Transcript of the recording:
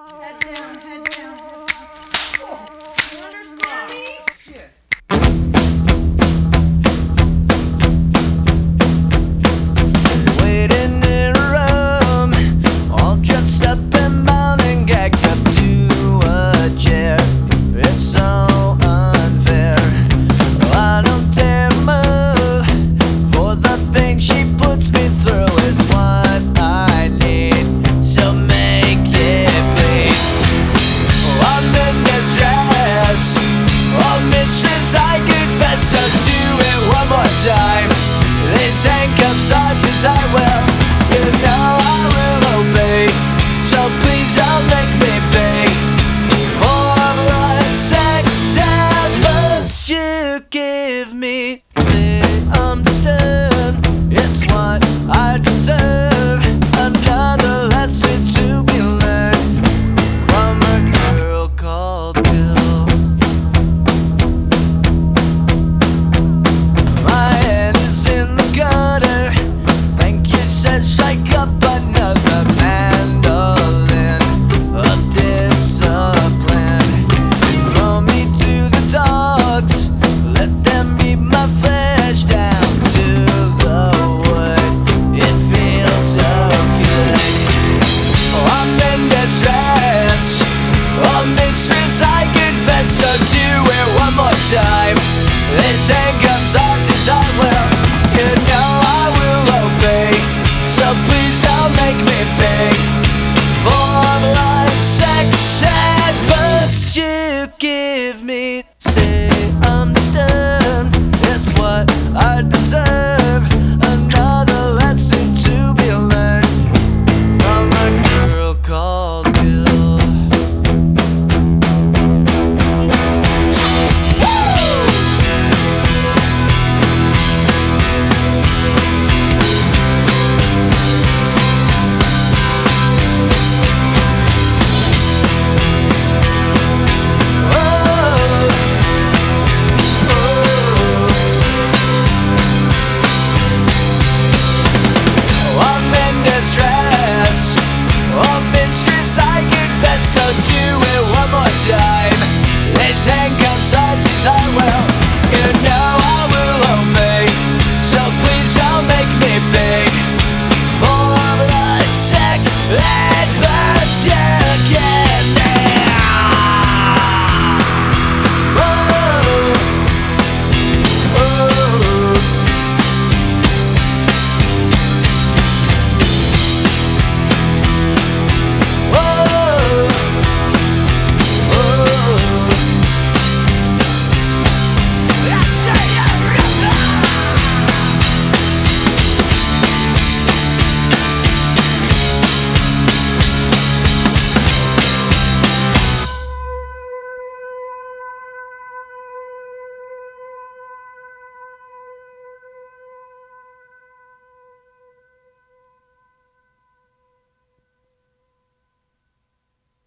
Head down, head down. You understand me? Shit. Waiting in a room, all dressed up and bound and gagged up to a chair. It's so unfair. I don't dare move, for the pain she puts me through is what I need. So make it bleed. I'm in distress, oh mistress, I confess. So do it one more time. These handcuffs are too tight. Well, you know I will obey, so please don't make me pay for the sex efforts you give me. Say understood, it's what I deserve. Another lesson to be learned from a girl called Bill. My head is in the gutter. Thank you, said shake up another mandolin of discipline. Throw me to the dogs, let them eat my flesh down to the wood. It feels so good. Oh, I'm in distress, oh mistress, I confess. So do it one more time. This handcuffs are too tight. Well, you know I will obey, so please don't make me pay for the lights